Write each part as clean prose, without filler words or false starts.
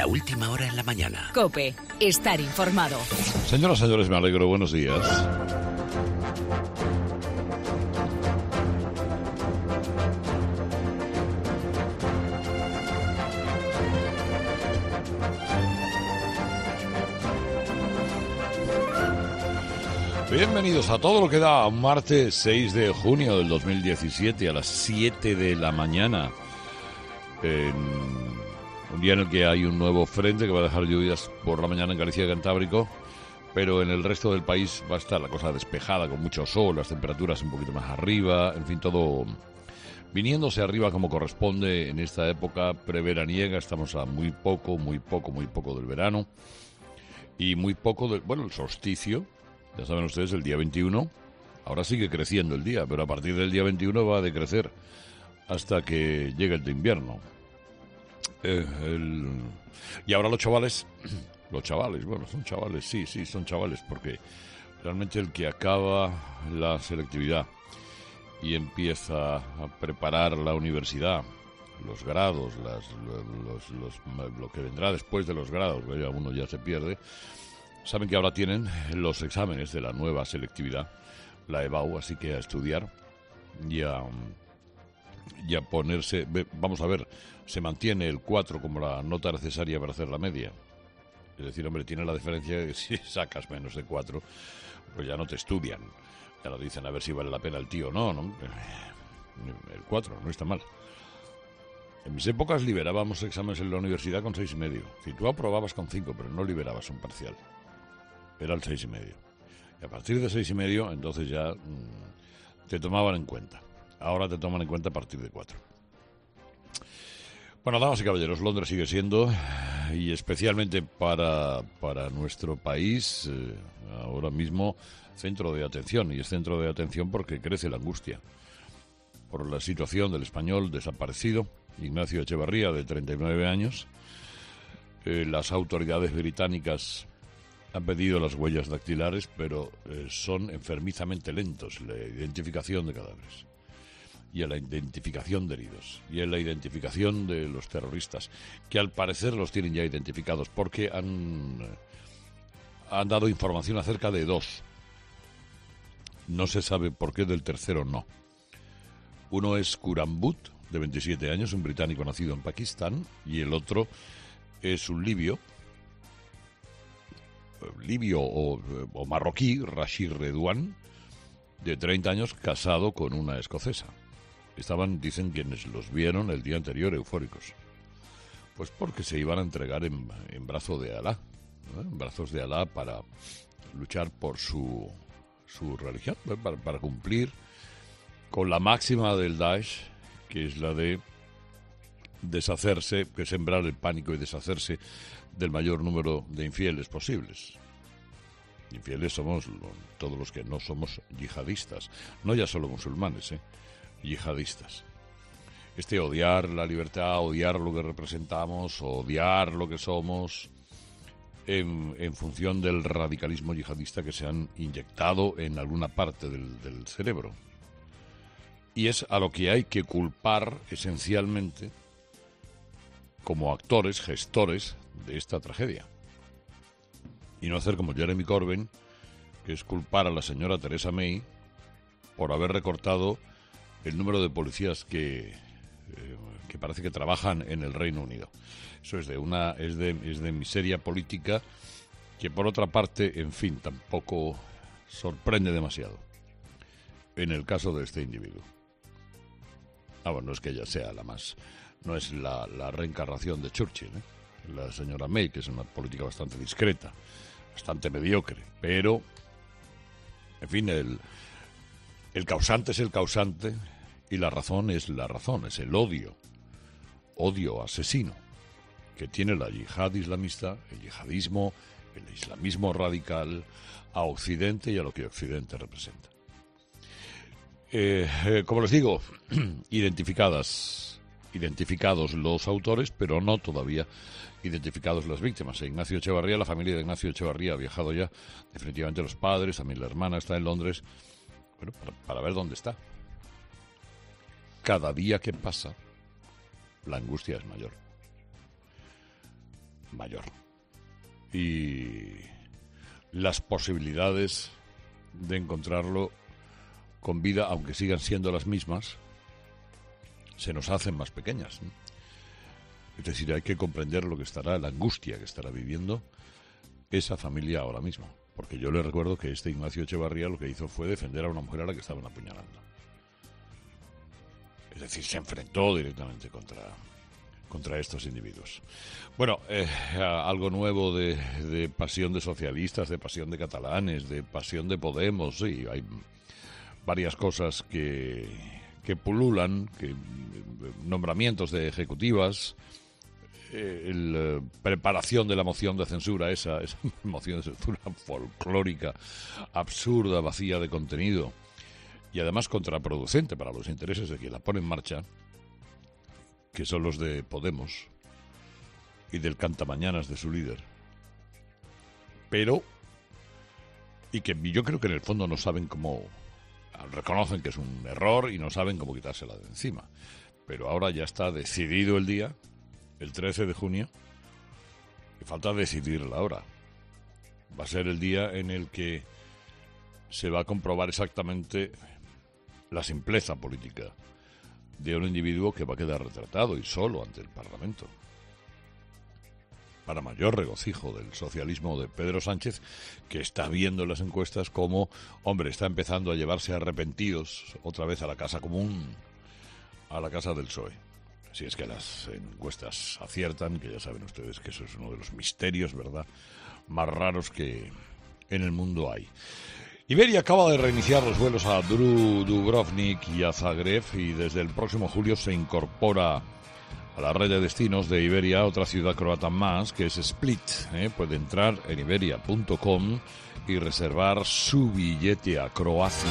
La última hora en la mañana. COPE. Estar informado. Señoras y señores, me alegro. Buenos días. Bienvenidos a todo lo que da un martes 6 de junio del 2017 a las 7 de la mañana. Un día en el que hay un nuevo frente que va a dejar lluvias por la mañana en Galicia y Cantábrico, pero en el resto del país va a estar la cosa despejada, con mucho sol, las temperaturas un poquito más arriba, en fin, todo viniéndose arriba como corresponde en esta época preveraniega. Estamos a muy poco del verano y muy poco del, bueno, el solsticio. Ya saben ustedes, el día 21, ahora sigue creciendo el día, pero a partir del día 21 va a decrecer hasta que llegue el de invierno. Y ahora los chavales, bueno, son chavales, sí, son chavales, porque realmente el que acaba la selectividad y empieza a preparar la universidad, los grados, lo que vendrá después de los grados, que ya uno ya se pierde. Saben que ahora tienen los exámenes de la nueva selectividad, la EBAU, así que a estudiar y a ponerse... Vamos a ver, se mantiene el 4 como la nota necesaria para hacer la media. Es decir, hombre, tiene la diferencia de que si sacas menos de 4, pues ya no te estudian. Ya no dicen a ver si vale la pena el tío o no. El 4 no está mal. En mis épocas liberábamos exámenes en la universidad con 6,5. Si tú aprobabas con 5, pero no liberabas un parcial. Era el 6,5. Y a partir de 6,5, entonces ya te tomaban en cuenta. Ahora te toman en cuenta a partir de 4. Bueno, damas y caballeros, Londres sigue siendo, y especialmente para nuestro país, ahora mismo, centro de atención. Y es centro de atención porque crece la angustia por la situación del español desaparecido, Ignacio Echevarría, de 39 años. Las autoridades británicas han pedido las huellas dactilares, pero son enfermizamente lentos en la identificación de cadáveres y en la identificación de heridos y en la identificación de los terroristas, que al parecer los tienen ya identificados porque han dado información acerca de 2. No se sabe por qué del tercero no. Uno es Kurambut, de 27 años, un británico nacido en Pakistán, y el otro es un libio o marroquí, Rashid Redouane, de 30 años, casado con una escocesa. Dicen quienes los vieron el día anterior, eufóricos. Pues porque se iban a entregar en brazo de Alá, ¿no? En brazos de Alá, para luchar por su religión, para cumplir con la máxima del Daesh, que es la de deshacerse, que sembrar el pánico y deshacerse del mayor número de infieles posibles. Infieles somos todos los que no somos yihadistas, no ya solo musulmanes, yihadistas. Odiar la libertad, odiar lo que representamos, odiar lo que somos, en función del radicalismo yihadista que se han inyectado en alguna parte del cerebro. Y es a lo que hay que culpar esencialmente como actores, gestores de esta tragedia. Y no hacer como Jeremy Corbyn, que es culpar a la señora Theresa May por haber recortado el número de policías que parece que trabajan en el Reino Unido. Eso es de miseria política que, por otra parte, en fin, tampoco sorprende demasiado en el caso de este individuo. Bueno, no es que ella sea la más... No es la reencarnación de Churchill, la señora May, que es una política bastante discreta, bastante mediocre, pero, en fin, el causante es el causante y la razón es la razón, es el odio asesino que tiene la yihad islamista, el yihadismo, el islamismo radical a Occidente y a lo que Occidente representa. Como les digo, identificados los autores, pero no todavía identificados las víctimas. Ignacio Echevarría, la familia de Ignacio Echevarría ha viajado ya, definitivamente los padres, también la hermana está en Londres, bueno, para ver dónde está. Cada día que pasa, la angustia es mayor. mayor. Y las posibilidades de encontrarlo con vida, aunque sigan siendo las mismas, se nos hacen más pequeñas, ¿no? Es decir, hay que comprender lo que estará, la angustia que estará viviendo esa familia ahora mismo. Porque yo le recuerdo que este Ignacio Echevarría lo que hizo fue defender a una mujer a la que estaban apuñalando. Es decir, se enfrentó directamente contra estos individuos. Bueno, algo nuevo de pasión de socialistas, de pasión de catalanes, de pasión de Podemos, sí, hay varias cosas que pululan, nombramientos de ejecutivas, preparación de la moción de censura, esa moción de censura folclórica, absurda, vacía de contenido y además contraproducente para los intereses de quien la pone en marcha, que son los de Podemos y del cantamañanas de su líder. Pero, y que yo creo que en el fondo no saben cómo, reconocen que es un error y no saben cómo quitársela de encima. Pero ahora ya está decidido el día, el 13 de junio, y falta decidir la hora. Va a ser el día en el que se va a comprobar exactamente la simpleza política de un individuo que va a quedar retratado y solo ante el Parlamento. Para mayor regocijo del socialismo de Pedro Sánchez, que está viendo en las encuestas como, hombre, está empezando a llevarse arrepentidos otra vez a la casa común, a la casa del PSOE. Si es que las encuestas aciertan, que ya saben ustedes que eso es uno de los misterios, ¿verdad?, más raros que en el mundo hay. Iberia acaba de reiniciar los vuelos a Dubrovnik y a Zagreb, y desde el próximo julio se incorpora a la red de destinos de Iberia otra ciudad croata más, que es Split. Puede entrar en iberia.com y reservar su billete a Croacia.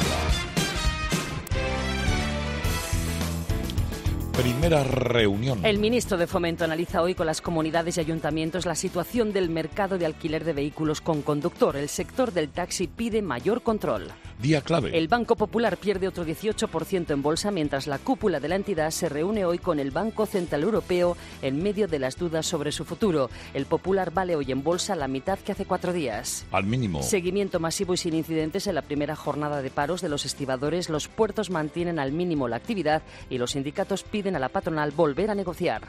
Primera reunión. El ministro de Fomento analiza hoy con las comunidades y ayuntamientos la situación del mercado de alquiler de vehículos con conductor. El sector del taxi pide mayor control. Día clave. El Banco Popular pierde otro 18% en bolsa, mientras la cúpula de la entidad se reúne hoy con el Banco Central Europeo en medio de las dudas sobre su futuro. El Popular vale hoy en bolsa la mitad que hace 4 días. Al mínimo. Seguimiento masivo y sin incidentes en la primera jornada de paros de los estibadores. Los puertos mantienen al mínimo la actividad y los sindicatos piden a la patronal volver a negociar.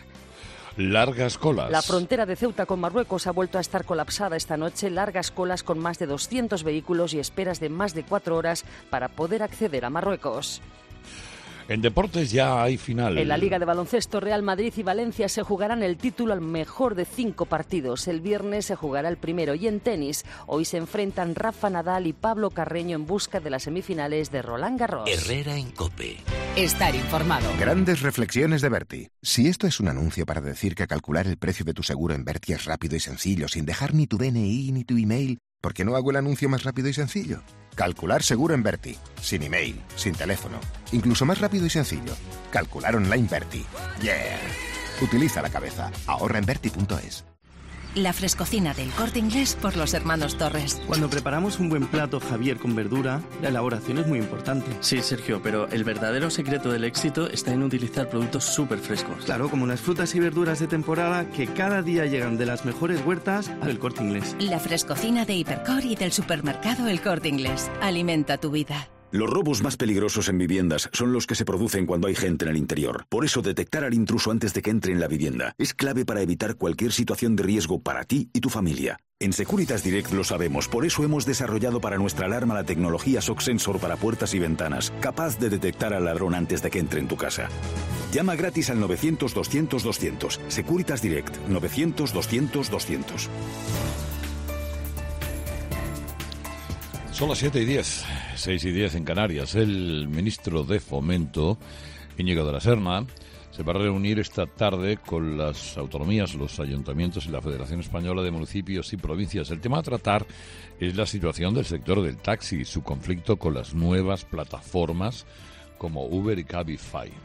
Largas colas. La frontera de Ceuta con Marruecos ha vuelto a estar colapsada esta noche. Largas colas con más de 200 vehículos y esperas de más de 4 horas para poder acceder a Marruecos. En deportes ya hay final. En la Liga de Baloncesto, Real Madrid y Valencia se jugarán el título al mejor de 5 partidos. El viernes se jugará el primero. Y en tenis, hoy se enfrentan Rafa Nadal y Pablo Carreño en busca de las semifinales de Roland Garros. Herrera en COPE. Estar informado. Grandes reflexiones de Berti. Si esto es un anuncio para decir que calcular el precio de tu seguro en Berti es rápido y sencillo, sin dejar ni tu DNI ni tu email, ¿por qué no hago el anuncio más rápido y sencillo? Calcular seguro en Berti. Sin email, sin teléfono. Incluso más rápido y sencillo. Calcular online Berti. ¡Yeah! Utiliza la cabeza. Ahorra en Berti.es. La frescocina del Corte Inglés por los hermanos Torres. Cuando preparamos un buen plato, Javier, con verdura, la elaboración es muy importante. Sí, Sergio, pero el verdadero secreto del éxito está en utilizar productos súper frescos. Claro, como las frutas y verduras de temporada que cada día llegan de las mejores huertas al Corte Inglés. La frescocina de Hipercor y del supermercado El Corte Inglés. Alimenta tu vida. Los robos más peligrosos en viviendas son los que se producen cuando hay gente en el interior. Por eso, detectar al intruso antes de que entre en la vivienda es clave para evitar cualquier situación de riesgo para ti y tu familia. En Securitas Direct lo sabemos, por eso hemos desarrollado para nuestra alarma la tecnología Shock Sensor para puertas y ventanas, capaz de detectar al ladrón antes de que entre en tu casa. Llama gratis al 900-200-200. Securitas Direct, 900-200-200. Son las 7:10, 6:10 en Canarias. El ministro de Fomento, Íñigo de la Serna, se va a reunir esta tarde con las autonomías, los ayuntamientos y la Federación Española de Municipios y Provincias. El tema a tratar es la situación del sector del taxi y su conflicto con las nuevas plataformas como Uber y Cabify.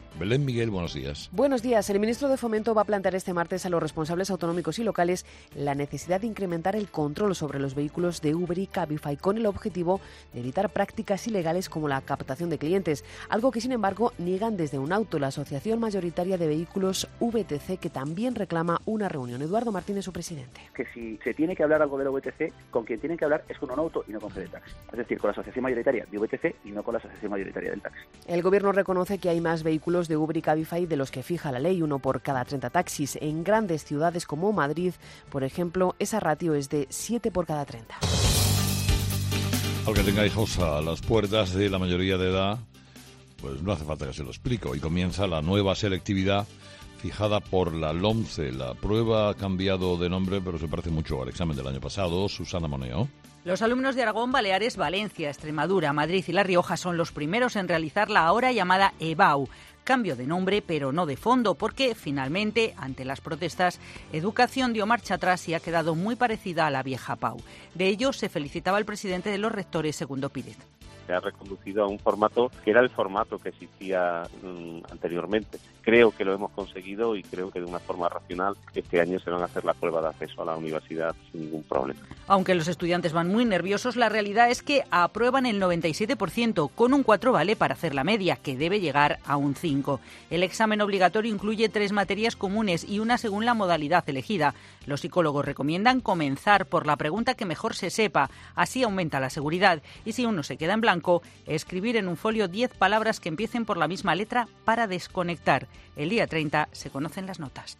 Belén Miguel, buenos días. Buenos días. El ministro de Fomento va a plantear este martes a los responsables autonómicos y locales la necesidad de incrementar el control sobre los vehículos de Uber y Cabify con el objetivo de evitar prácticas ilegales como la captación de clientes, algo que sin embargo niegan desde Unauto, la asociación mayoritaria de vehículos VTC, que también reclama una reunión. Eduardo Martínez, su presidente. Que si se tiene que hablar algo de la VTC, con quien tienen que hablar es con Unauto y no con FedEtaxi. Es decir, con la asociación mayoritaria de VTC y no con la asociación mayoritaria del taxi. El gobierno reconoce que hay más vehículos de Uber y Cabify de los que fija la ley, 1 por cada 30 taxis. En grandes ciudades como Madrid, por ejemplo, esa ratio es de 7 por cada 30. Aunque tenga hijos a las puertas de la mayoría de edad, pues no hace falta que se lo explique. Hoy comienza la nueva selectividad fijada por la LOMCE. La prueba ha cambiado de nombre, pero se parece mucho al examen del año pasado. Susana Moneo. Los alumnos de Aragón, Baleares, Valencia, Extremadura, Madrid y La Rioja son los primeros en realizar la ahora llamada EBAU. Cambio de nombre, pero no de fondo, porque finalmente, ante las protestas, Educación dio marcha atrás y ha quedado muy parecida a la vieja PAU. De ello se felicitaba el presidente de los rectores, Segundo Píriz. Se ha reconducido a un formato que era el formato que existía anteriormente. Creo que lo hemos conseguido y creo que de una forma racional este año se van a hacer la prueba de acceso a la universidad sin ningún problema. Aunque los estudiantes van muy nerviosos, la realidad es que aprueban el 97%, con un 4 vale para hacer la media, que debe llegar a un 5. El examen obligatorio incluye 3 materias comunes y una según la modalidad elegida. Los psicólogos recomiendan comenzar por la pregunta que mejor se sepa, así aumenta la seguridad. Y si uno se queda en blanco, escribir en un folio 10 palabras que empiecen por la misma letra para desconectar. El día 30 se conocen las notas.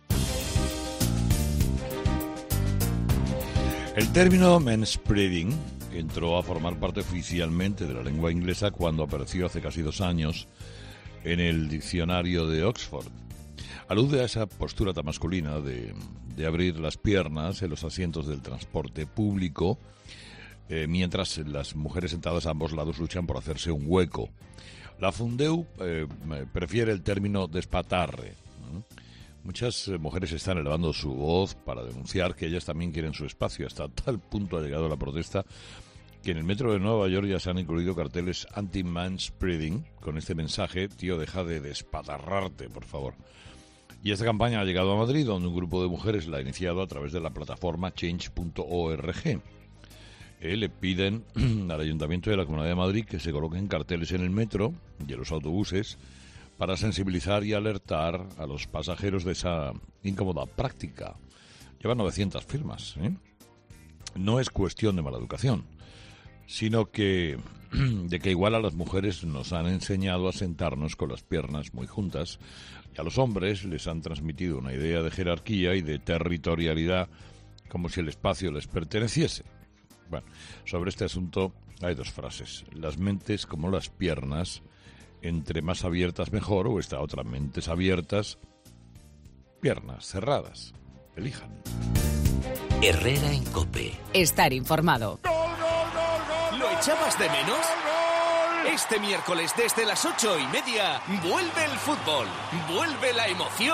El término manspreading entró a formar parte oficialmente de la lengua inglesa cuando apareció hace casi 2 años en el diccionario de Oxford. Alude a esa postura tan masculina de abrir las piernas en los asientos del transporte público, mientras las mujeres sentadas a ambos lados luchan por hacerse un hueco. La Fundeu prefiere el término despatarre. Muchas mujeres están elevando su voz para denunciar que ellas también quieren su espacio. Hasta tal punto ha llegado la protesta que en el metro de Nueva York ya se han incluido carteles anti-manspreading con este mensaje: tío, deja de despatarrarte, por favor. Y esta campaña ha llegado a Madrid, donde un grupo de mujeres la ha iniciado a través de la plataforma change.org. Le piden al Ayuntamiento de la Comunidad de Madrid que se coloquen carteles en el metro y en los autobuses para sensibilizar y alertar a los pasajeros de esa incómoda práctica. Llevan 900 firmas, ¿eh? No es cuestión de mala educación, sino de que igual a las mujeres nos han enseñado a sentarnos con las piernas muy juntas y a los hombres les han transmitido una idea de jerarquía y de territorialidad como si el espacio les perteneciese. Bueno, sobre este asunto hay 2 frases. Las mentes como las piernas, entre más abiertas mejor, o esta otra, mentes abiertas, piernas cerradas. Elijan. Herrera en COPE. Estar informado. ¿Lo echabas de menos? Este miércoles desde las 8:30 vuelve el fútbol, vuelve la emoción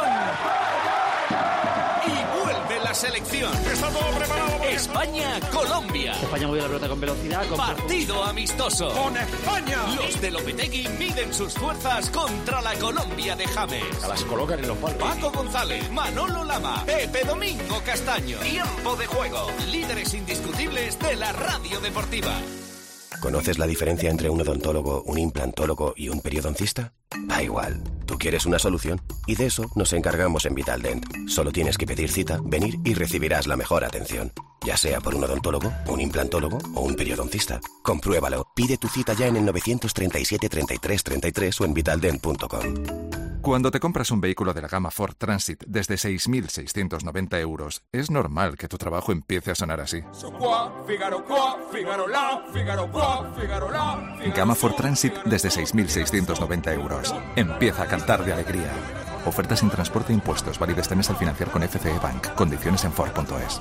y vuelve la selección. Está todo preparado. España-Colombia. España mueve la pelota con velocidad. Partido amistoso. ¡Con España! Los de Lopetegui miden sus fuerzas contra la Colombia de James. Las colocan en los palos. Paco González, Manolo Lama, Pepe Domingo Castaño. Tiempo de juego. Líderes indiscutibles de la radio deportiva. ¿Conoces la diferencia entre un odontólogo, un implantólogo y un periodoncista? Da igual, tú quieres una solución y de eso nos encargamos en Vitaldent. Solo tienes que pedir cita, venir y recibirás la mejor atención. Ya sea por un odontólogo, un implantólogo o un periodoncista. Compruébalo, pide tu cita ya en el 937 33 33 o en vitaldent.com. Cuando te compras un vehículo de la gama Ford Transit desde 6.690 euros, es normal que tu trabajo empiece a sonar así. Gama Ford Transit desde 6.690 euros. Empieza a cantar de alegría. Ofertas sin transporte e impuestos. Válido este mes al financiar con FCE Bank. Condiciones en Ford.es.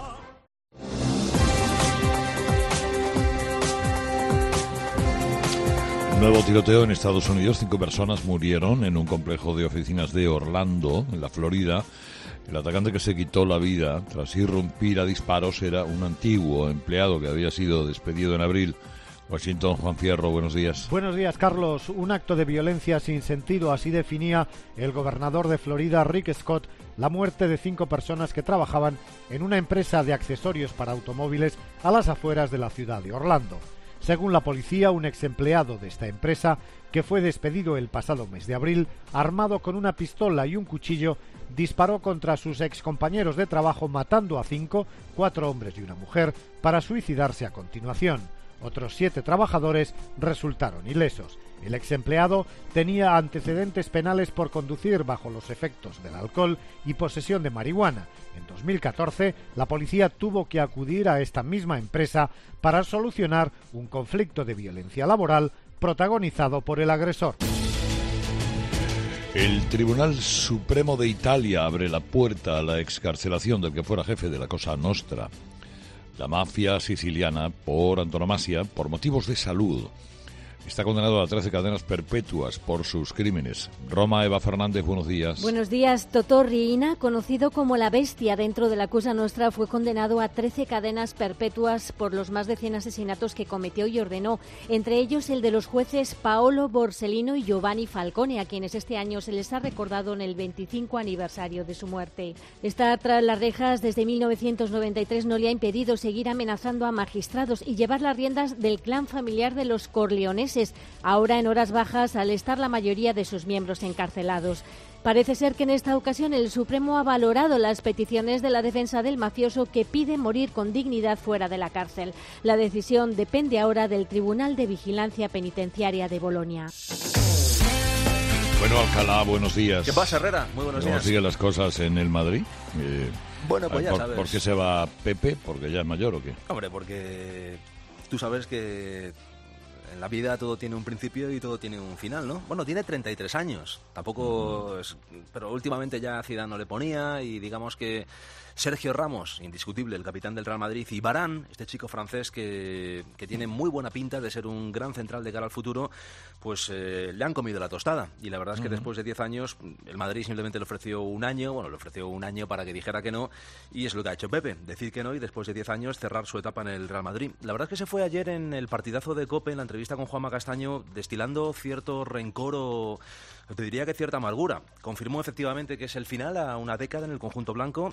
Nuevo tiroteo en Estados Unidos. 5 personas murieron en un complejo de oficinas de Orlando, en la Florida. El atacante que se quitó la vida tras irrumpir a disparos era un antiguo empleado que había sido despedido en abril Washington, Juan Fierro, buenos días. Buenos días, Carlos. Un acto de violencia sin sentido, así definía el gobernador de Florida, Rick Scott, la muerte de 5 personas que trabajaban en una empresa de accesorios para automóviles a las afueras de la ciudad de Orlando. Según la policía, un ex empleado de esta empresa, que fue despedido el pasado mes de abril, armado con una pistola y un cuchillo, disparó contra sus excompañeros de trabajo, matando a 5, 4 hombres y una mujer, para suicidarse a continuación. Otros 7 trabajadores resultaron ilesos. El ex empleado tenía antecedentes penales por conducir bajo los efectos del alcohol y posesión de marihuana. En 2014, la policía tuvo que acudir a esta misma empresa para solucionar un conflicto de violencia laboral protagonizado por el agresor. El Tribunal Supremo de Italia abre la puerta a la excarcelación del que fuera jefe de la Cosa Nostra, la mafia siciliana por antonomasia, por motivos de salud. Está condenado a 13 cadenas perpetuas por sus crímenes. Roma, Eva Fernández, buenos días. Buenos días. Totò Riina, conocido como la bestia dentro de la Cosa Nostra, fue condenado a 13 cadenas perpetuas por los más de 100 asesinatos que cometió y ordenó, entre ellos el de los jueces Paolo Borsellino y Giovanni Falcone, a quienes este año se les ha recordado en el 25 aniversario de su muerte. Estar tras las rejas desde 1993 no le ha impedido seguir amenazando a magistrados y llevar las riendas del clan familiar de los Corleoneses, ahora en horas bajas al estar la mayoría de sus miembros encarcelados. Parece ser que en esta ocasión el Supremo ha valorado las peticiones de la defensa del mafioso, que pide morir con dignidad fuera de la cárcel. La decisión depende ahora del Tribunal de Vigilancia Penitenciaria de Bolonia. Bueno, Alcalá, buenos días. ¿Qué pasa, Herrera? Muy buenos días. ¿Cómo siguen las cosas en el Madrid? Bueno, pues ya sabes. ¿Por qué se va Pepe? ¿Porque ya es mayor o qué? Hombre, porque tú sabes que en la vida todo tiene un principio y todo tiene un final, ¿no? Bueno, tiene 33 años, tampoco es, pero últimamente ya Zidane no le ponía, y digamos que Sergio Ramos, indiscutible, el capitán del Real Madrid, y Varane, este chico francés que tiene muy buena pinta de ser un gran central de cara al futuro, pues le han comido la tostada. Y la verdad es que después de 10 años, el Madrid simplemente le ofreció un año para que dijera que no, y es lo que ha hecho Pepe, decir que no y después de 10 años cerrar su etapa en el Real Madrid. La verdad es que se fue ayer en el partidazo de COPE, en la entrevista con Juanma Castaño, destilando cierto rencor o te diría que cierta amargura. Confirmó efectivamente que es el final a una década en el conjunto blanco,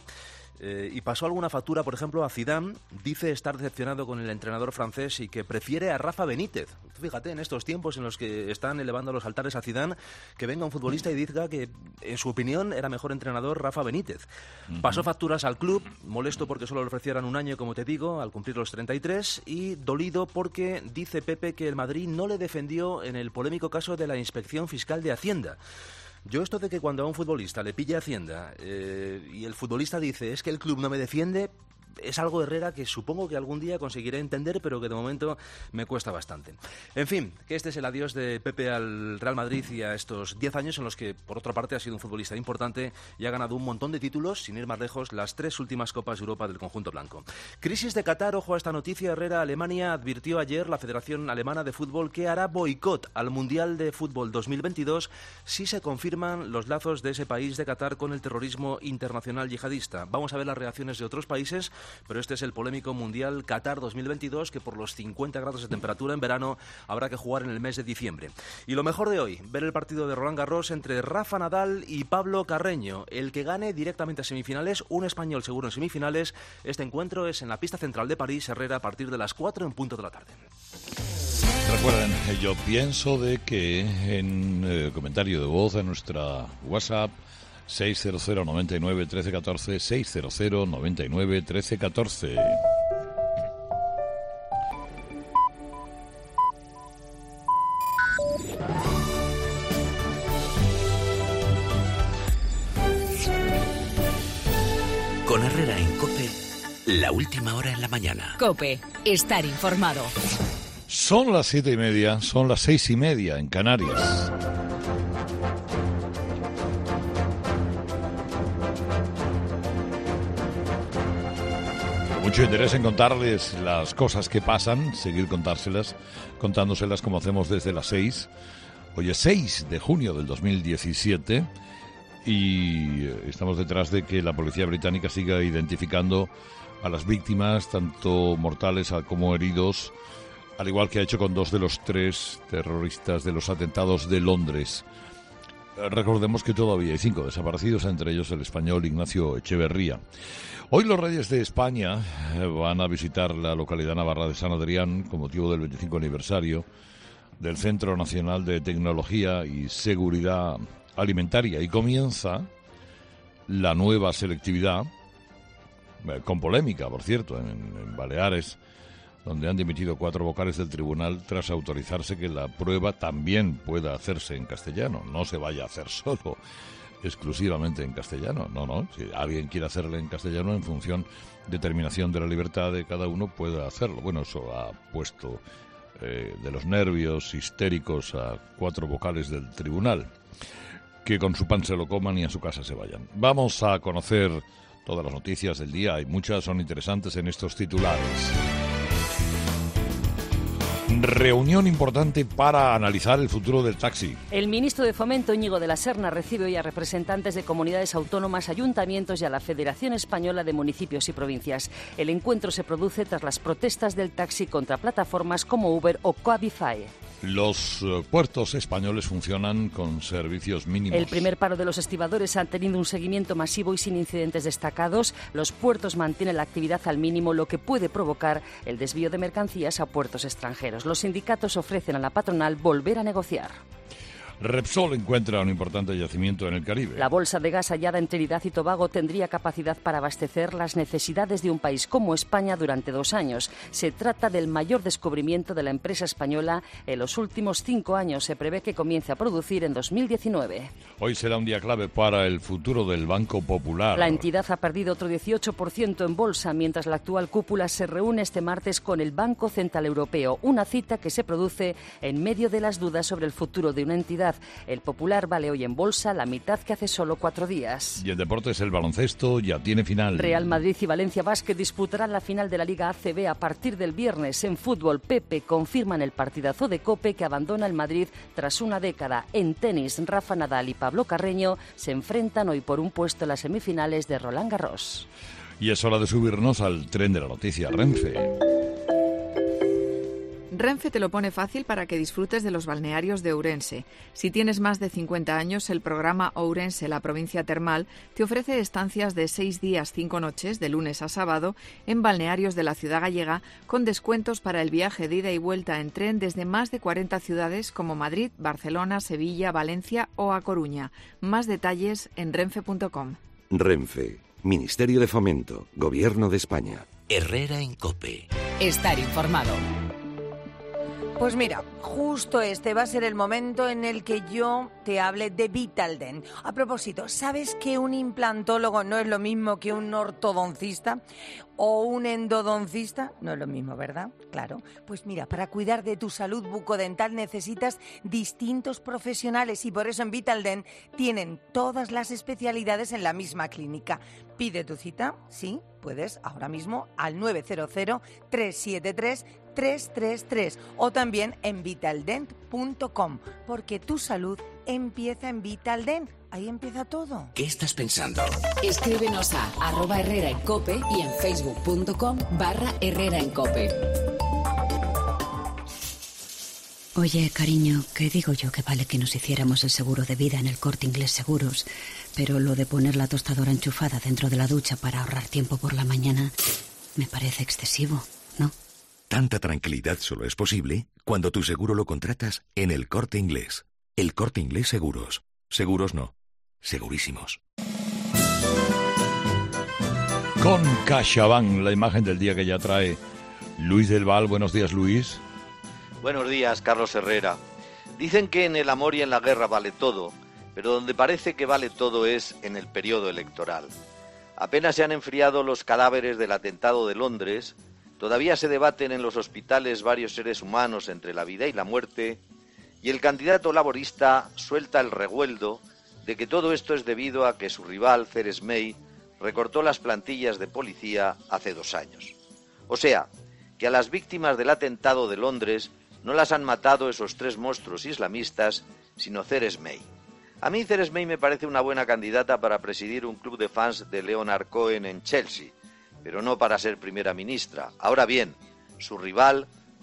y pasó alguna factura, por ejemplo, a Zidane. Dice estar decepcionado con el entrenador francés y que prefiere a Rafa Benítez. Fíjate, en estos tiempos en los que están elevando los altares a Zidane, que venga un futbolista y diga que, en su opinión, era mejor entrenador Rafa Benítez. Pasó facturas al club, molesto porque solo le ofrecieran un año, como te digo, al cumplir los 33, y dolido porque dice Pepe que el Madrid no le defendió en el polémico caso de la Inspección Fiscal de Hacienda. Yo esto de que cuando a un futbolista le pilla Hacienda y el futbolista dice es que el club no me defiende, es algo, Herrera, que supongo que algún día conseguiré entender, pero que de momento me cuesta bastante. En fin, que este es el adiós de Pepe al Real Madrid y a estos 10 años en los que, por otra parte, ha sido un futbolista importante y ha ganado un montón de títulos, sin ir más lejos, las 3 últimas Copas de Europa del conjunto blanco. Crisis de Qatar, ojo a esta noticia, Herrera. Alemania advirtió ayer, la Federación Alemana de Fútbol, que hará boicot al Mundial de Fútbol 2022 si se confirman los lazos de ese país de Qatar con el terrorismo internacional yihadista. Vamos a ver las reacciones de otros países, pero este es el polémico Mundial Qatar 2022, que por los 50 grados de temperatura en verano habrá que jugar en el mes de diciembre. Y lo mejor de hoy, ver el partido de Roland Garros entre Rafa Nadal y Pablo Carreño. El que gane directamente a semifinales, un español seguro en semifinales. Este encuentro es en la pista central de París, Herrera, a partir de las 4 en punto de la tarde. Recuerden, yo pienso de que en comentario de voz en nuestra WhatsApp 600 99 13 14, 600 99 13 14. Con Herrera en COPE, la última hora en la mañana. COPE, estar informado. Son las 7:30, son las 6:30 en Canarias. Mucho interés en contarles las cosas que pasan, seguir contándoselas como hacemos desde las 6. Hoy es 6 de junio del 2017 y estamos detrás de que la policía británica siga identificando a las víctimas, tanto mortales como heridos, al igual que ha hecho con 2 de los 3 terroristas de los atentados de Londres. Recordemos que todavía hay 5 desaparecidos, entre ellos el español Ignacio Echeverría. Hoy los Reyes de España van a visitar la localidad navarra de San Adrián con motivo del 25 aniversario del Centro Nacional de Tecnología y Seguridad Alimentaria, y comienza la nueva selectividad, con polémica, por cierto, en Baleares, donde han dimitido 4 vocales del tribunal tras autorizarse que la prueba también pueda hacerse en castellano. No se vaya a hacer solo, exclusivamente en castellano. No. Si alguien quiere hacerla en castellano, en función de determinación de la libertad de cada uno, pueda hacerlo. Bueno, eso ha puesto de los nervios histéricos a 4 vocales del tribunal. Que con su pan se lo coman y a su casa se vayan. Vamos a conocer todas las noticias del día. Hay muchas, son interesantes en estos titulares. Reunión importante para analizar el futuro del taxi. El ministro de Fomento, Íñigo de la Serna, recibe hoy a representantes de comunidades autónomas, ayuntamientos y a la Federación Española de Municipios y Provincias. El encuentro se produce tras las protestas del taxi contra plataformas como Uber o Cabify. Los puertos españoles funcionan con servicios mínimos. El primer paro de los estibadores ha tenido un seguimiento masivo y sin incidentes destacados. Los puertos mantienen la actividad al mínimo, lo que puede provocar el desvío de mercancías a puertos extranjeros. Los sindicatos ofrecen a la patronal volver a negociar. Repsol encuentra un importante yacimiento en el Caribe. La bolsa de gas hallada en Trinidad y Tobago tendría capacidad para abastecer las necesidades de un país como España durante 2 años. Se trata del mayor descubrimiento de la empresa española en los últimos 5 años. Se prevé que comience a producir en 2019. Hoy será un día clave para el futuro del Banco Popular. La entidad ha perdido otro 18% en bolsa, mientras la actual cúpula se reúne este martes con el Banco Central Europeo. Una cita que se produce en medio de las dudas sobre el futuro de una entidad. El Popular vale hoy en bolsa la mitad que hace solo 4 días. Y el deporte es el baloncesto, ya tiene final. Real Madrid y Valencia Basket disputarán la final de la Liga ACB a partir del viernes. En fútbol, Pepe confirman el partidazo de COPE que abandona el Madrid tras una década. En tenis, Rafa Nadal y Pablo Carreño se enfrentan hoy por un puesto en las semifinales de Roland Garros. Y es hora de subirnos al tren de la noticia, Renfe. Renfe te lo pone fácil para que disfrutes de los balnearios de Ourense. Si tienes más de 50 años, el programa Ourense, la provincia termal, te ofrece estancias de 6 días, 5 noches, de lunes a sábado, en balnearios de la ciudad gallega, con descuentos para el viaje de ida y vuelta en tren desde más de 40 ciudades como Madrid, Barcelona, Sevilla, Valencia o A Coruña. Más detalles en renfe.com. Renfe, Ministerio de Fomento, Gobierno de España. Herrera en COPE. Estar informado. Pues mira, justo este va a ser el momento en el que yo te hable de Vitaldent. A propósito, ¿sabes que un implantólogo no es lo mismo que un ortodoncista? ¿O un endodoncista? No es lo mismo, ¿verdad? Claro. Pues mira, para cuidar de tu salud bucodental necesitas distintos profesionales y por eso en Vitaldent tienen todas las especialidades en la misma clínica. Pide tu cita, sí, puedes ahora mismo al 900-373-333 o también en vitaldent.com, porque tu salud empieza en Vitaldent. Ahí empieza todo. ¿Qué estás pensando? Escríbenos a @herreraencope y en facebook.com/herreraencope. Oye, cariño, ¿qué digo yo? Que vale que nos hiciéramos el seguro de vida en el Corte Inglés Seguros, pero lo de poner la tostadora enchufada dentro de la ducha para ahorrar tiempo por la mañana me parece excesivo, ¿no? Tanta tranquilidad solo es posible cuando tu seguro lo contratas en el Corte Inglés. El Corte Inglés Seguros. Seguros no. Segurísimos. Con CaixaBank, la imagen del día que ya trae Luis del Val. Buenos días, Luis. Buenos días, Carlos Herrera. Dicen que en el amor y en la guerra vale todo, pero donde parece que vale todo es en el periodo electoral. Apenas se han enfriado los cadáveres del atentado de Londres, todavía se debaten en los hospitales varios seres humanos entre la vida y la muerte, y el candidato laborista suelta el revueldo de que todo esto es debido a que su rival, Theresa May, recortó las plantillas de policía hace 2 años. O sea, que a las víctimas del atentado de Londres no las han matado esos 3 monstruos islamistas, sino Theresa May. A mí Theresa May me parece una buena candidata para presidir un club de fans de Leonard Cohen en Chelsea, pero no para ser primera ministra. Ahora bien, su rival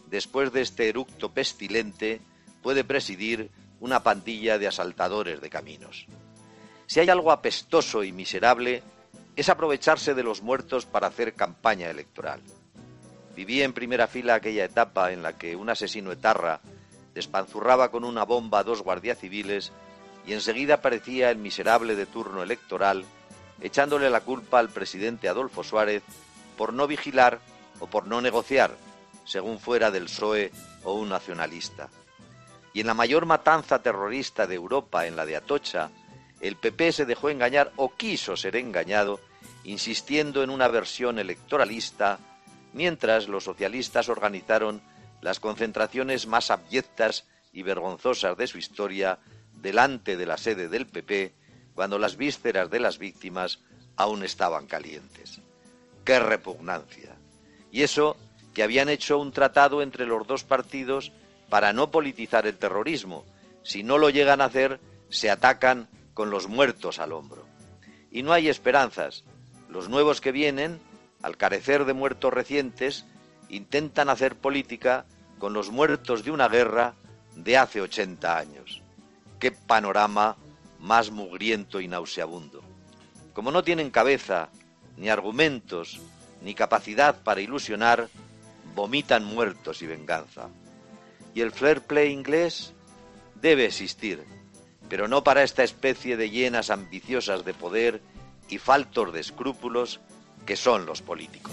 después de este eructo pestilente, puede presidir una pandilla de asaltadores de caminos. Si hay algo apestoso y miserable, es aprovecharse de los muertos para hacer campaña electoral. Viví en primera fila aquella etapa en la que un asesino etarra despanzurraba con una bomba a 2 guardias civiles y enseguida aparecía el miserable de turno electoral echándole la culpa al presidente Adolfo Suárez por no vigilar o por no negociar, según fuera del PSOE o un nacionalista. Y en la mayor matanza terrorista de Europa, en la de Atocha, el PP se dejó engañar o quiso ser engañado, insistiendo en una versión electoralista, mientras los socialistas organizaron las concentraciones más abyectas y vergonzosas de su historia delante de la sede del PP, cuando las vísceras de las víctimas aún estaban calientes. ¡Qué repugnancia! Y eso que habían hecho un tratado entre los dos partidos para no politizar el terrorismo. Si no lo llegan a hacer, se atacan con los muertos al hombro. Y no hay esperanzas. Los nuevos que vienen, al carecer de muertos recientes, intentan hacer política con los muertos de una guerra de hace 80 años. ¡Qué panorama más mugriento y nauseabundo! Como no tienen cabeza, ni argumentos, ni capacidad para ilusionar, vomitan muertos y venganza. Y el fair play inglés debe existir, pero no para esta especie de hienas ambiciosas de poder y faltos de escrúpulos que son los políticos.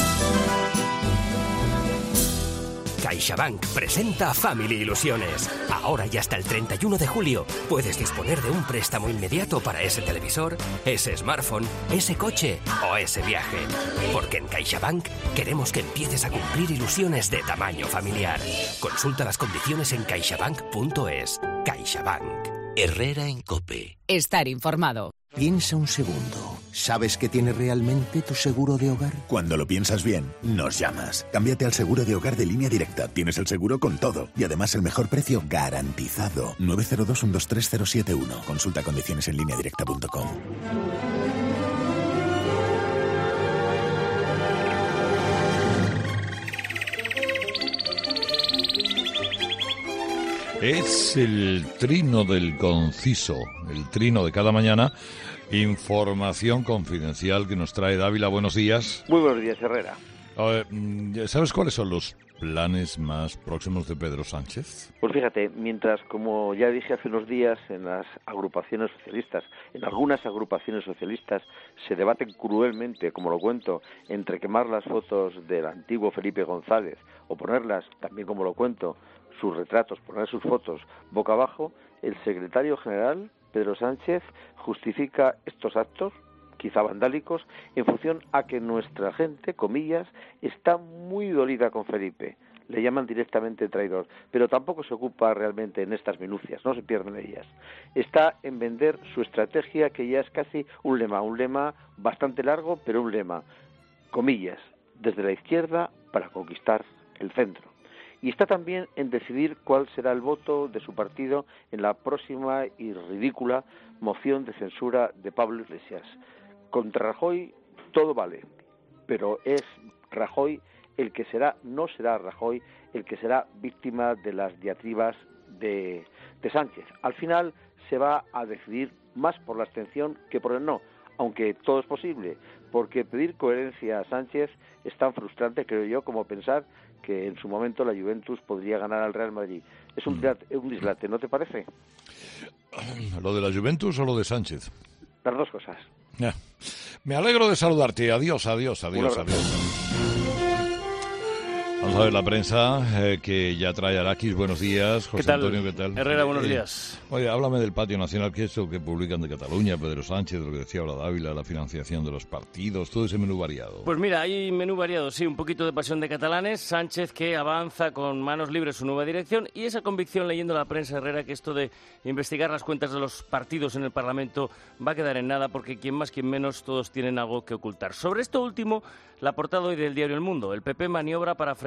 CaixaBank presenta Family Ilusiones. Ahora y hasta el 31 de julio puedes disponer de un préstamo inmediato para ese televisor, ese smartphone, ese coche o ese viaje. Porque en CaixaBank queremos que empieces a cumplir ilusiones de tamaño familiar. Consulta las condiciones en caixabank.es. CaixaBank. Herrera en COPE. Estar informado. Piensa un segundo. ¿Sabes qué tiene realmente tu seguro de hogar? Cuando lo piensas bien, nos llamas. Cámbiate al seguro de hogar de Línea Directa. Tienes el seguro con todo. Y además el mejor precio garantizado. 902-123-071. Consulta condiciones en lineadirecta.com. Es el trino del conciso, el trino de cada mañana. Información confidencial que nos trae Dávila. Buenos días. Muy buenos días, Herrera. ¿Sabes cuáles son los planes más próximos de Pedro Sánchez? Pues fíjate, mientras, como ya dije hace unos días, en las agrupaciones socialistas, en algunas agrupaciones socialistas, se debaten cruelmente, como lo cuento, entre quemar las fotos del antiguo Felipe González o ponerlas, también como lo cuento, sus retratos, poner sus fotos boca abajo, el secretario general, Pedro Sánchez, justifica estos actos, quizá vandálicos, en función a que nuestra gente, comillas, está muy dolida con Felipe. Le llaman directamente traidor, pero tampoco se ocupa realmente en estas minucias, no se pierden ellas. Está en vender su estrategia, que ya es casi un lema bastante largo, pero un lema, comillas, desde la izquierda para conquistar el centro. Y está también en decidir cuál será el voto de su partido en la próxima y ridícula moción de censura de Pablo Iglesias. Contra Rajoy todo vale, pero es Rajoy el que será, no será Rajoy el que será víctima de las diatribas de Sánchez. Al final se va a decidir más por la abstención que por el no, aunque todo es posible, porque pedir coherencia a Sánchez es tan frustrante, creo yo, como pensar que en su momento la Juventus podría ganar al Real Madrid. Es un dislate, ¿no te parece? ¿Lo de la Juventus o lo de Sánchez? Las dos cosas. Ya. Me alegro de saludarte. Adiós. Vamos a ver la prensa que ya trae Araquis. Buenos días, José Antonio, ¿qué tal? Herrera, buenos días. Oye, háblame del Patio Nacional, que es lo que publican de Cataluña, Pedro Sánchez, lo que decía ahora Dávila, la financiación de los partidos, todo ese menú variado. Pues mira, hay menú variado, sí, un poquito de pasión de catalanes, Sánchez que avanza con manos libres su nueva dirección y esa convicción leyendo la prensa, Herrera, que esto de investigar las cuentas de los partidos en el Parlamento va a quedar en nada porque quien más, quien menos, todos tienen algo que ocultar. Sobre esto último, la portada hoy del diario El Mundo. El PP maniobra para frenar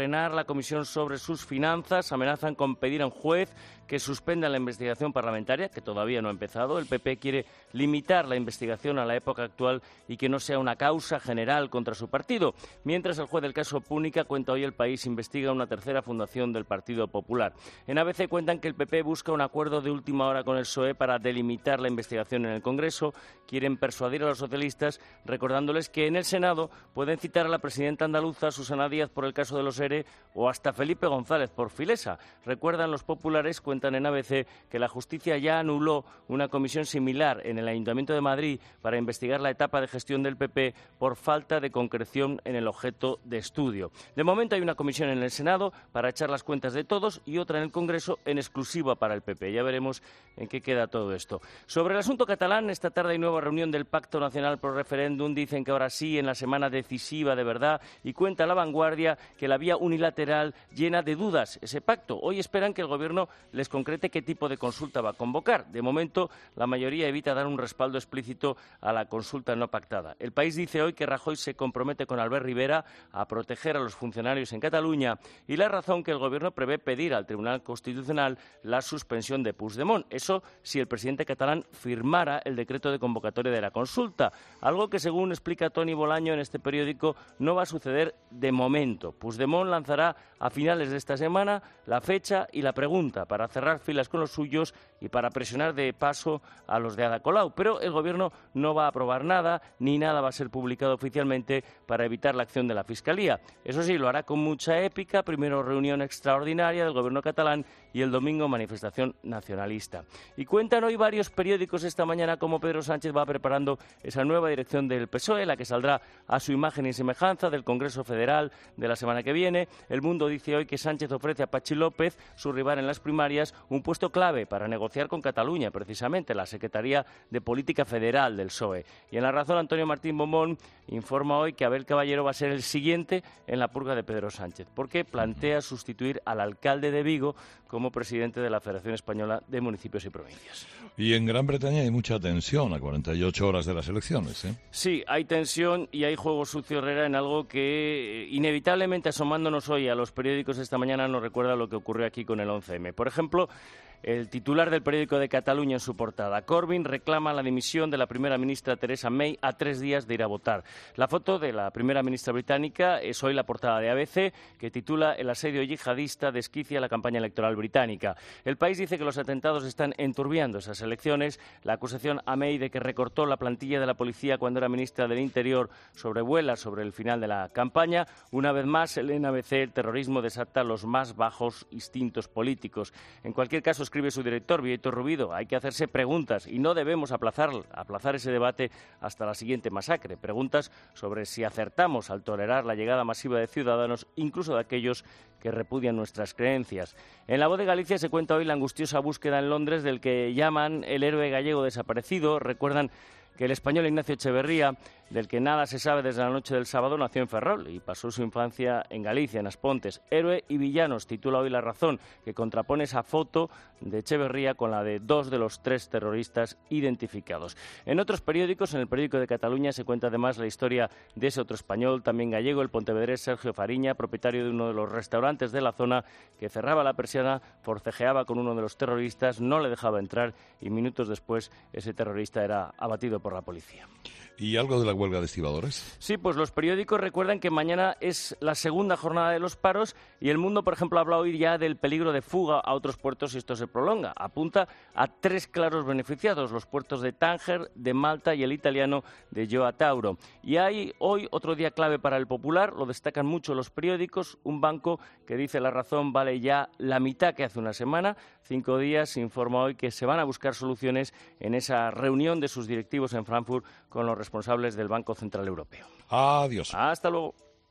frenar la comisión sobre sus finanzas, amenazan con pedir a un juez que suspenda la investigación parlamentaria, que todavía no ha empezado. El PP quiere limitar la investigación a la época actual y que no sea una causa general contra su partido. Mientras el juez del caso Púnica, cuenta hoy El País, investiga una tercera fundación del Partido Popular. En ABC cuentan que el PP busca un acuerdo de última hora con el PSOE para delimitar la investigación en el Congreso. Quieren persuadir a los socialistas recordándoles que en el Senado pueden citar a la presidenta andaluza Susana Díaz por el caso de los ERE o hasta Felipe González por Filesa. Recuerdan los populares, cuentan en ABC, que la justicia ya anuló una comisión similar en el Ayuntamiento de Madrid para investigar la etapa de gestión del PP por falta de concreción en el objeto de estudio. De momento hay una comisión en el Senado para echar las cuentas de todos y otra en el Congreso en exclusiva para el PP. Ya veremos en qué queda todo esto. Sobre el asunto catalán, esta tarde hay nueva reunión del Pacto Nacional pro Referéndum. Dicen que ahora sí, en la semana decisiva de verdad, y cuenta La Vanguardia que la vía unilateral llena de dudas ese pacto. Hoy esperan que el Gobierno les concrete qué tipo de consulta va a convocar. De momento, la mayoría evita dar un respaldo explícito a la consulta no pactada. El País dice hoy que Rajoy se compromete con Albert Rivera a proteger a los funcionarios en Cataluña y La Razón que el Gobierno prevé pedir al Tribunal Constitucional la suspensión de Puigdemont. Eso si el presidente catalán firmara el decreto de convocatoria de la consulta, algo que, según explica Toni Bolaño en este periódico, no va a suceder de momento. Puigdemont lanzará a finales de esta semana la fecha y la pregunta para cerrar filas con los suyos y para presionar de paso a los de Ada Colau. Pero el Gobierno no va a aprobar nada, ni nada va a ser publicado oficialmente para evitar la acción de la Fiscalía. Eso sí, lo hará con mucha épica. Primero reunión extraordinaria del Gobierno catalán y el domingo manifestación nacionalista. Y cuentan hoy varios periódicos esta mañana cómo Pedro Sánchez va preparando esa nueva dirección del PSOE, la que saldrá a su imagen y semejanza del Congreso Federal de la semana que viene. El Mundo dice hoy que Sánchez ofrece a Pachi López, su rival en las primarias, un puesto clave para negociar con Cataluña, precisamente la Secretaría de Política Federal del PSOE. Y en La Razón, Antonio Martín Bombón informa hoy que Abel Caballero va a ser el siguiente en la purga de Pedro Sánchez, porque plantea sustituir al alcalde de Vigo como presidente de la Federación Española de Municipios y Provincias. Y en Gran Bretaña hay mucha tensión a 48 horas de las elecciones, ¿eh? Sí, hay tensión y hay juego sucio, Herrera, en algo que inevitablemente, asomándonos hoy a los periódicos esta mañana, nos recuerda lo que ocurrió aquí con el 11M. Por ejemplo, el titular del periódico de Cataluña en su portada: Corbyn reclama la dimisión de la primera ministra Theresa May a 3 días de ir a votar. La foto de la primera ministra británica es hoy la portada de ABC, que titula El asedio yihadista desquicia la campaña electoral británica. El País dice que los atentados están enturbiando esas elecciones. La acusación a May de que recortó la plantilla de la policía cuando era ministra del Interior sobrevuela sobre el final de la campaña. Una vez más, en ABC, el terrorismo desata los más bajos instintos políticos. En cualquier caso, escribe su director, Vieto Rubido, hay que hacerse preguntas y no debemos aplazar ese debate hasta la siguiente masacre. Preguntas sobre si acertamos al tolerar la llegada masiva de ciudadanos, incluso de aquellos que repudian nuestras creencias. En La Voz de Galicia se cuenta hoy la angustiosa búsqueda en Londres del que llaman el héroe gallego desaparecido. Recuerdan que el español Ignacio Echeverría, del que nada se sabe desde la noche del sábado, nació en Ferrol y pasó su infancia en Galicia, en Aspontes. Héroe y villanos, titula hoy La Razón, que contrapone esa foto de Echeverría con la de 2 de los 3 terroristas identificados. En otros periódicos, en el periódico de Cataluña, se cuenta además la historia de ese otro español, también gallego, el pontevedrés Sergio Fariña, propietario de uno de los restaurantes de la zona, que cerraba la persiana, forcejeaba con uno de los terroristas, no le dejaba entrar y minutos después ese terrorista era abatido por la policía. ¿Y algo de la huelga de estibadores? Sí, pues los periódicos recuerdan que mañana es la segunda jornada de los paros y El Mundo, por ejemplo, habla hoy ya del peligro de fuga a otros puertos si esto se prolonga. Apunta a 3 claros beneficiados: los puertos de Tánger, de Malta y el italiano de Gioia Tauro. Y hay hoy otro día clave para el Popular, lo destacan mucho los periódicos. Un banco que, dice La Razón, vale ya la mitad que hace una semana. 5 días, informa hoy que se van a buscar soluciones en esa reunión de sus directivos en Frankfurt con los responsables del Banco Central Europeo. Adiós. Hasta luego.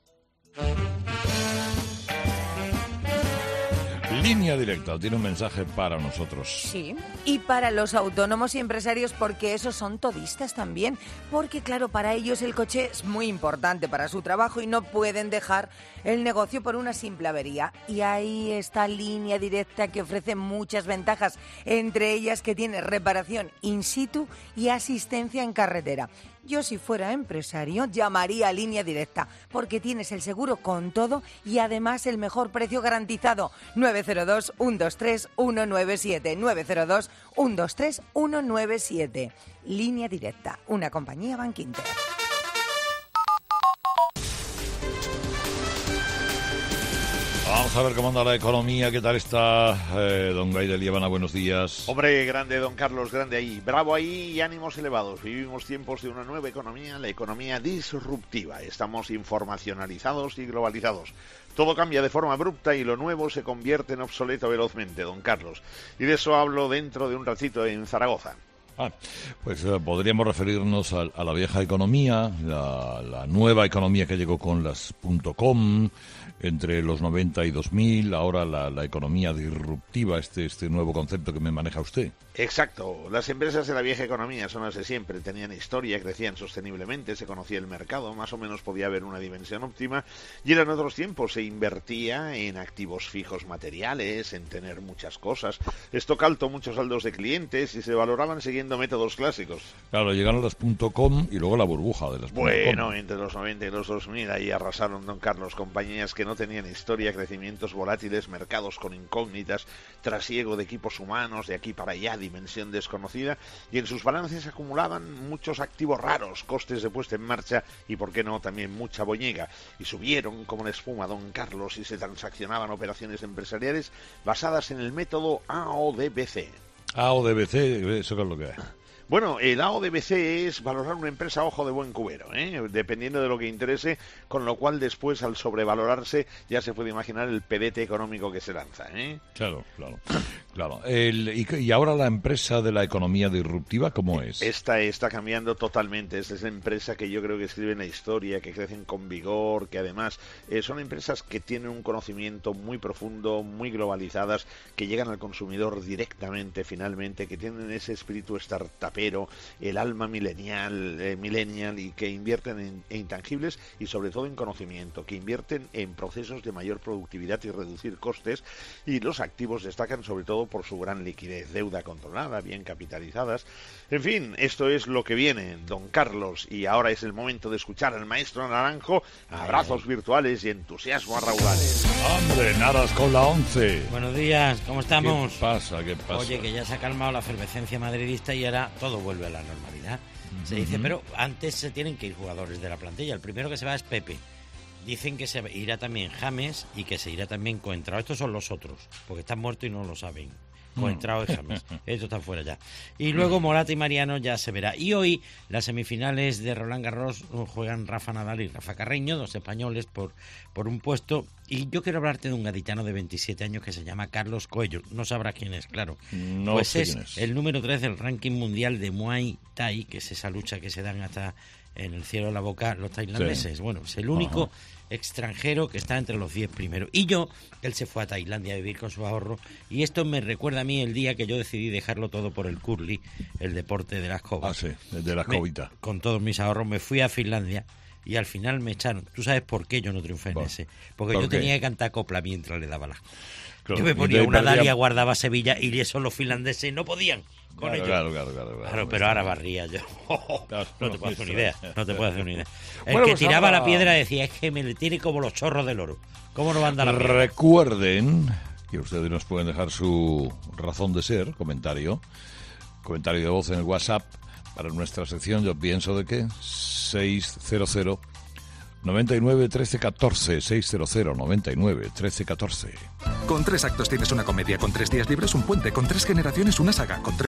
Línea Directa tiene un mensaje para nosotros. Sí, y para los autónomos y empresarios, porque esos son todistas también. Porque, claro, para ellos el coche es muy importante para su trabajo y no pueden dejar el negocio por una simple avería. Y ahí está Línea Directa, que ofrece muchas ventajas, entre ellas que tiene reparación in situ y asistencia en carretera. Yo, si fuera empresario, llamaría a Línea Directa, porque tienes el seguro con todo y además el mejor precio garantizado. 902-123-197. 902-123-197. Línea Directa, una compañía Bankinter. Vamos a ver cómo anda la economía, qué tal está don Gaide Liébana, buenos días. Hombre, grande don Carlos, grande ahí, bravo ahí y ánimos elevados. Vivimos tiempos de una nueva economía, la economía disruptiva. Estamos informacionalizados y globalizados. Todo cambia de forma abrupta y lo nuevo se convierte en obsoleto velozmente, don Carlos. Y de eso hablo dentro de un ratito en Zaragoza. Pues podríamos referirnos a la vieja economía, la nueva economía que llegó con las .com entre los 90 y 2000, ahora la economía disruptiva, este nuevo concepto que me maneja usted. Exacto, las empresas de la vieja economía son las de siempre, tenían historia, crecían sosteniblemente, se conocía el mercado, más o menos podía haber una dimensión óptima, y eran otros tiempos, se invertía en activos fijos materiales, en tener muchas cosas, esto caltó muchos saldos de clientes y se valoraban siguiendo métodos clásicos. Claro, llegaron las .com y luego la burbuja de las Bueno, entre los 90 y los 2000 ahí arrasaron, don Carlos, compañías que no tenían historia, crecimientos volátiles, mercados con incógnitas, trasiego de equipos humanos de aquí para allá, dimensión desconocida, y en sus balances acumulaban muchos activos raros, costes de puesta en marcha y, por qué no, también mucha boñiga, y subieron como la espuma, don Carlos, y se transaccionaban operaciones empresariales basadas en el método AODBC. AODBC, ¿eso qué es lo que es? Bueno, el AODBC es valorar una empresa a ojo de buen cubero, dependiendo de lo que interese, con lo cual después, al sobrevalorarse, ya se puede imaginar el pedete económico que se lanza. Claro. ¿Y ahora la empresa de la economía disruptiva cómo es? Esta está cambiando totalmente. Esta es la empresa que yo creo que escriben la historia, que crecen con vigor, que además son empresas que tienen un conocimiento muy profundo, muy globalizadas, que llegan al consumidor directamente, finalmente, que tienen ese espíritu startup, pero el alma millennial y que invierten en intangibles y sobre todo en conocimiento, que invierten en procesos de mayor productividad y reducir costes, y los activos destacan sobre todo por su gran liquidez, deuda controlada, bien capitalizadas. En fin, esto es lo que viene, don Carlos, y ahora es el momento de escuchar al maestro Naranjo. Abrazos virtuales y entusiasmo a raudales. ¡Hombre, naras con la 11! Buenos días, ¿cómo estamos? ¿Qué pasa? Oye, que ya se ha calmado la efervescencia madridista y ahora todo vuelve a la normalidad. Se dice, pero antes se tienen que ir jugadores de la plantilla. El primero que se va es Pepe. Dicen que se irá también James y que se irá también Coentrao. Estos son los otros, porque están muertos y no lo saben. Coentrao y James. Estos están fuera ya. Y luego Morata y Mariano ya se verá. Y hoy las semifinales de Roland Garros juegan Rafa Nadal y Rafa Carreño, dos españoles por un puesto. Y yo quiero hablarte de un gaditano de 27 años que se llama Carlos Coello. No sabrás quién es, claro. No pues sé es quién es. El número 3 del ranking mundial de Muay Thai, que es esa lucha que se dan hasta en el cielo de la boca los tailandeses. Sí. Bueno, es el único extranjero que está entre los 10 primeros. Y él se fue a Tailandia a vivir con su ahorro, y esto me recuerda a mí el día que yo decidí dejarlo todo por el curly, el deporte de la escoba. Ah, sí, el de la escobita. Con todos mis ahorros me fui a Finlandia y al final me echaron. ¿Tú sabes por qué yo no triunfé en ese? Porque yo tenía que cantar copla mientras le daba las cosas. Claro, yo me ponía una dalia, guardaba Sevilla, y eso los finlandeses no podían con ellos. Claro, pero ahora barría yo. No te puedo hacer una idea. El bueno, que pues tiraba la piedra decía, es que me le tire como los chorros del oro. ¿Cómo no va a andar la piedra? Recuerden que ustedes nos pueden dejar su razón de ser, comentario de voz en el WhatsApp para nuestra sección Yo Pienso de Qué, 600 99 13 14, 600 99 13 14. Con 3 actos tienes una comedia, con 3 días libres un puente, con 3 generaciones una saga, con